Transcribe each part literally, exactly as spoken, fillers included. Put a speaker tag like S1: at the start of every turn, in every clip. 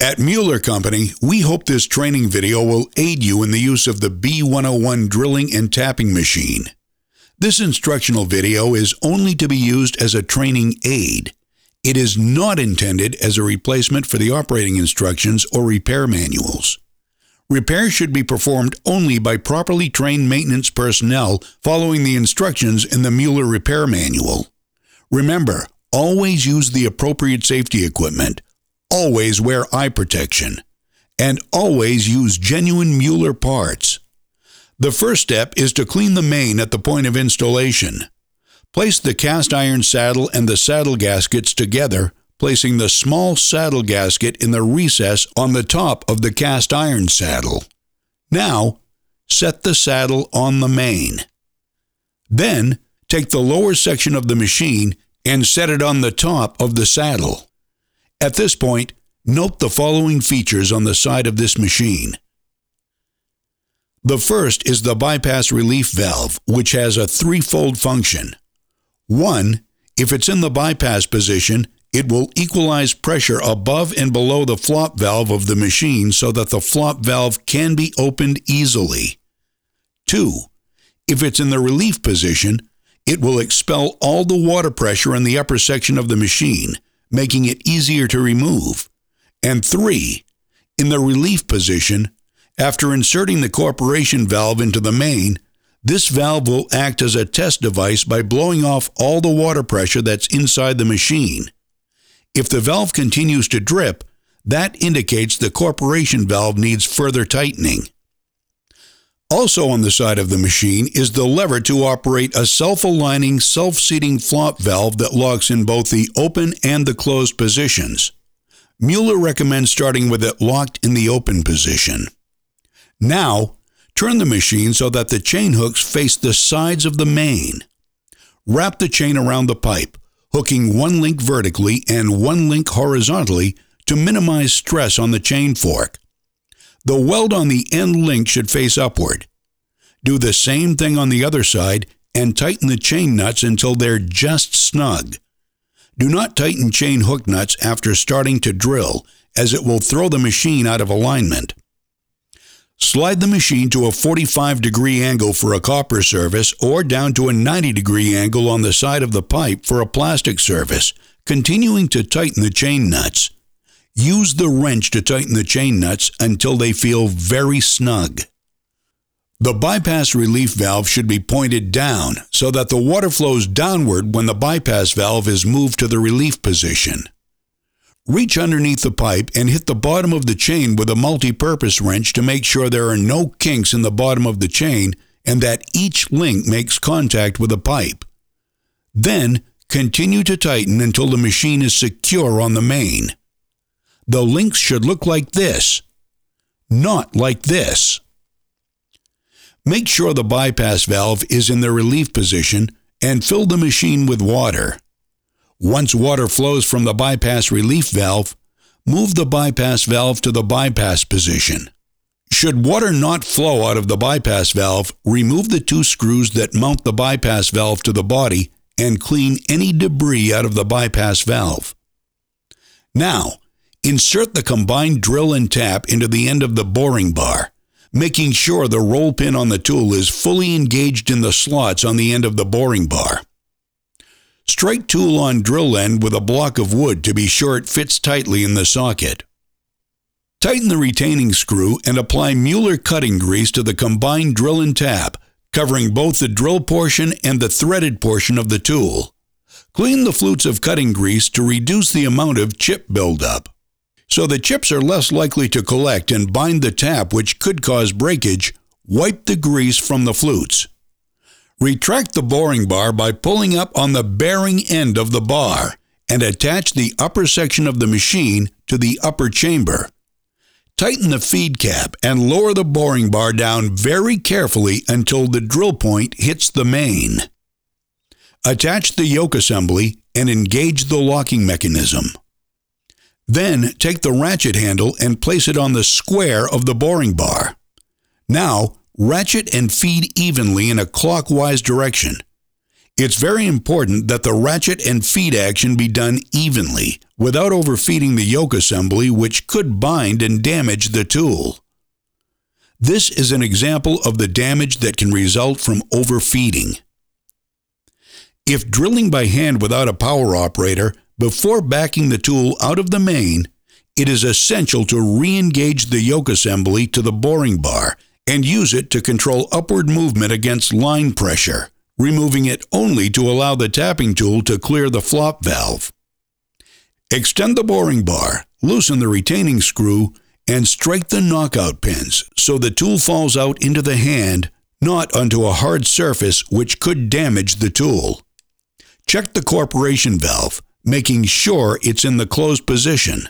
S1: At Mueller Company, we hope this training video will aid you in the use of the B one oh one drilling and tapping machine. This instructional video is only to be used as a training aid. It is not intended as a replacement for the operating instructions or repair manuals. Repairs should be performed only by properly trained maintenance personnel following the instructions in the Mueller Repair Manual. Remember, always use the appropriate safety equipment. Always wear eye protection, and always use genuine Mueller parts. The first step is to clean the main at the point of installation. Place the cast iron saddle and the saddle gaskets together, placing the small saddle gasket in the recess on the top of the cast iron saddle. Now, set the saddle on the main. Then, take the lower section of the machine and set it on the top of the saddle. At this point, note the following features on the side of this machine. The first is the bypass relief valve, which has a threefold function. One, if it's in the bypass position, it will equalize pressure above and below the flop valve of the machine so that the flop valve can be opened easily. Two, if it's in the relief position, it will expel all the water pressure in the upper section of the machine, making it easier to remove. And three, in the relief position, after inserting the corporation valve into the main, this valve will act as a test device by blowing off all the water pressure that's inside the machine. If the valve continues to drip, that indicates the corporation valve needs further tightening. Also on the side of the machine is the lever to operate a self-aligning, self-seating flop valve that locks in both the open and the closed positions. Mueller recommends starting with it locked in the open position. Now, turn the machine so that the chain hooks face the sides of the main. Wrap the chain around the pipe, hooking one link vertically and one link horizontally to minimize stress on the chain fork. The weld on the end link should face upward. Do the same thing on the other side and tighten the chain nuts until they're just snug. Do not tighten chain hook nuts after starting to drill, as it will throw the machine out of alignment. Slide the machine to a forty-five degree angle for a copper service or down to a ninety degree angle on the side of the pipe for a plastic service, continuing to tighten the chain nuts. Use the wrench to tighten the chain nuts until they feel very snug. The bypass relief valve should be pointed down so that the water flows downward when the bypass valve is moved to the relief position. Reach underneath the pipe and hit the bottom of the chain with a multi-purpose wrench to make sure there are no kinks in the bottom of the chain and that each link makes contact with the pipe. Then, continue to tighten until the machine is secure on the main. The links should look like this, not like this. Make sure the bypass valve is in the relief position and fill the machine with water. Once water flows from the bypass relief valve, move the bypass valve to the bypass position. Should water not flow out of the bypass valve, remove the two screws that mount the bypass valve to the body and clean any debris out of the bypass valve. Now, insert the combined drill and tap into the end of the boring bar, making sure the roll pin on the tool is fully engaged in the slots on the end of the boring bar. Strike tool on drill end with a block of wood to be sure it fits tightly in the socket. Tighten the retaining screw and apply Mueller cutting grease to the combined drill and tap, covering both the drill portion and the threaded portion of the tool. Clean the flutes of cutting grease to reduce the amount of chip buildup. So the chips are less likely to collect and bind the tap, which could cause breakage, wipe the grease from the flutes. Retract the boring bar by pulling up on the bearing end of the bar and attach the upper section of the machine to the upper chamber. Tighten the feed cap and lower the boring bar down very carefully until the drill point hits the main. Attach the yoke assembly and engage the locking mechanism. Then take the ratchet handle and place it on the square of the boring bar. Now, ratchet and feed evenly in a clockwise direction. It's very important that the ratchet and feed action be done evenly, without overfeeding the yoke assembly, which could bind and damage the tool. This is an example of the damage that can result from overfeeding. If drilling by hand without a power operator, before backing the tool out of the main, it is essential to re-engage the yoke assembly to the boring bar and use it to control upward movement against line pressure, removing it only to allow the tapping tool to clear the flop valve. Extend the boring bar, loosen the retaining screw, and strike the knockout pins so the tool falls out into the hand, not onto a hard surface which could damage the tool. Check the corporation valve, making sure it's in the closed position.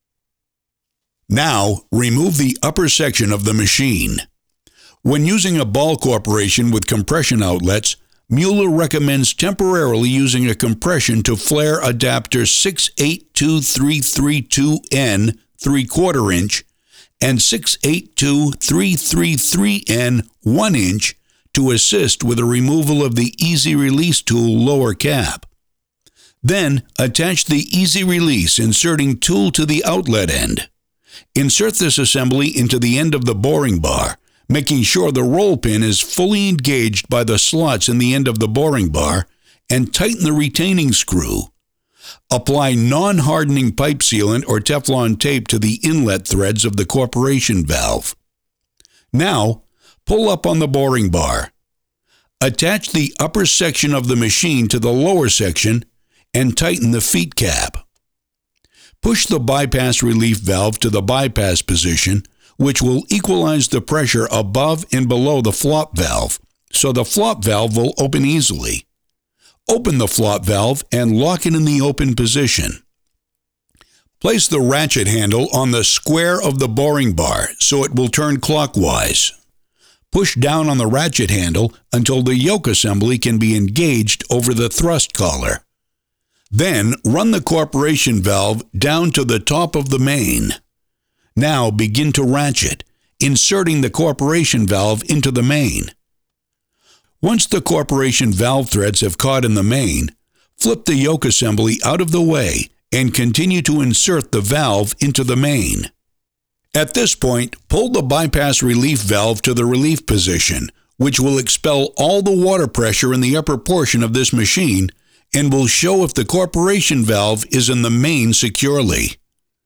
S1: Now, remove the upper section of the machine. When using a ball corporation with compression outlets, Mueller recommends temporarily using a compression to flare adapter six eight two three three two N three quarter inch and six eight two three three three N one inch to assist with the removal of the Easy Release tool lower cap. Then, attach the Easy Release inserting tool to the outlet end. Insert this assembly into the end of the boring bar, making sure the roll pin is fully engaged by the slots in the end of the boring bar, and tighten the retaining screw. Apply non-hardening pipe sealant or Teflon tape to the inlet threads of the corporation valve. Now, pull up on the boring bar. Attach the upper section of the machine to the lower section and tighten the feet cap. Push the bypass relief valve to the bypass position, which will equalize the pressure above and below the flop valve, so the flop valve will open easily. Open the flop valve and lock it in the open position. Place the ratchet handle on the square of the boring bar so it will turn clockwise. Push down on the ratchet handle until the yoke assembly can be engaged over the thrust collar. Then run the corporation valve down to the top of the main. Now begin to ratchet, inserting the corporation valve into the main. Once the corporation valve threads have caught in the main, flip the yoke assembly out of the way and continue to insert the valve into the main. At this point, pull the bypass relief valve to the relief position, which will expel all the water pressure in the upper portion of this machine and will show if the corporation valve is in the main securely.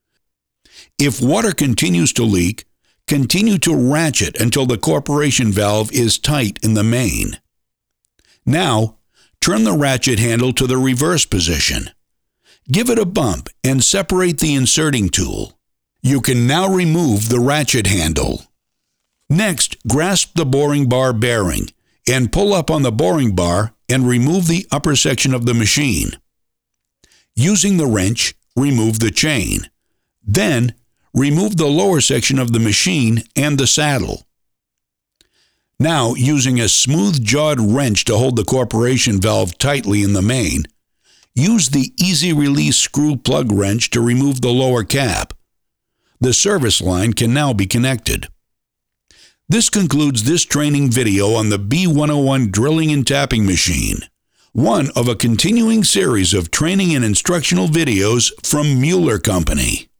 S1: If water continues to leak, continue to ratchet until the corporation valve is tight in the main. Now, turn the ratchet handle to the reverse position. Give it a bump and separate the inserting tool. You can now remove the ratchet handle. Next, grasp the boring bar bearing and pull up on the boring bar and remove the upper section of the machine. Using the wrench, remove the chain. Then, remove the lower section of the machine and the saddle. Now, using a smooth-jawed wrench to hold the corporation valve tightly in the main, use the Easy Release screw plug wrench to remove the lower cap. The service line can now be connected. This concludes this training video on the B one oh one drilling and tapping machine, one of a continuing series of training and instructional videos from Mueller Company.